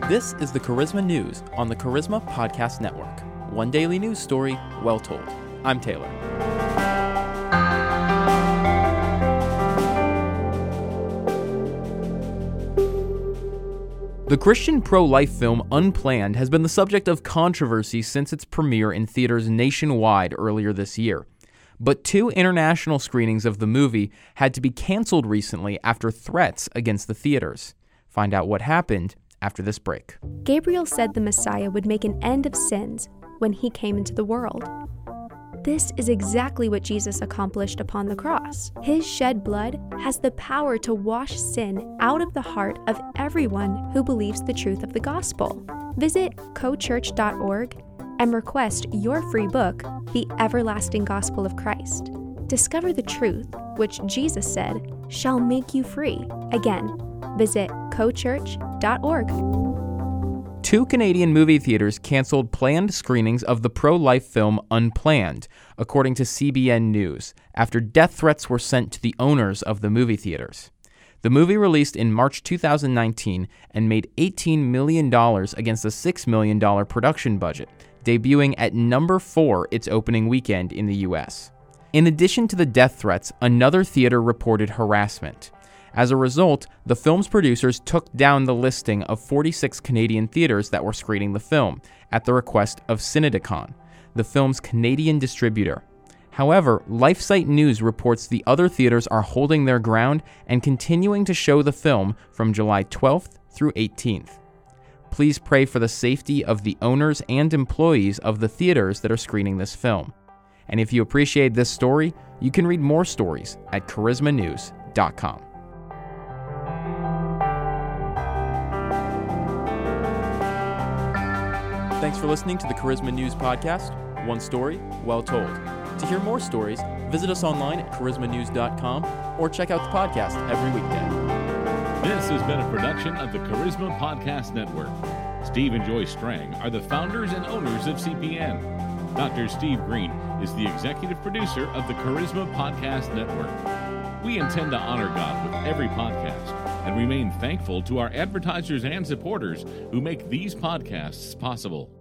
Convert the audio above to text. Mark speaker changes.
Speaker 1: This is the Charisma News on the Charisma Podcast Network. One daily news story, well told. I'm Taylor. The Christian pro-life film Unplanned has been the subject of controversy since its premiere in theaters nationwide earlier this year. But 2 international screenings of the movie had to be canceled recently after threats against the theaters. Find out what happened after this break.
Speaker 2: Gabriel said the Messiah would make an end of sins when he came into the world. This is exactly what Jesus accomplished upon the cross. His shed blood has the power to wash sin out of the heart of everyone who believes the truth of the gospel. Visit cochurch.org and request your free book, The Everlasting Gospel of Christ. Discover the truth, which Jesus said, shall make you free. Again, visit cochurch.org.
Speaker 1: 2 Canadian movie theaters canceled planned screenings of the pro-life film Unplanned, according to CBN News, after death threats were sent to the owners of the movie theaters. The movie released in March 2019 and made $18 million against a $6 million production budget, debuting at number 4 its opening weekend in the U.S. In addition to the death threats, another theater reported harassment. As a result, the film's producers took down the listing of 46 Canadian theaters that were screening the film, at the request of Cinedicon, the film's Canadian distributor. However, LifeSite News reports the other theaters are holding their ground and continuing to show the film from July 12th through 18th. Please pray for the safety of the owners and employees of the theaters that are screening this film. And if you appreciate this story, you can read more stories at charismanews.com. Thanks for listening to the Charisma News Podcast. One story, well told. To hear more stories, visit us online at charismanews.com or check out the podcast every weekday.
Speaker 3: This has been a production of the Charisma Podcast Network. Steve and Joy Strang are the founders and owners of CPN. Dr. Steve Green is the executive producer of the Charisma Podcast Network. We intend to honor God with every podcast and remain thankful to our advertisers and supporters who make these podcasts possible.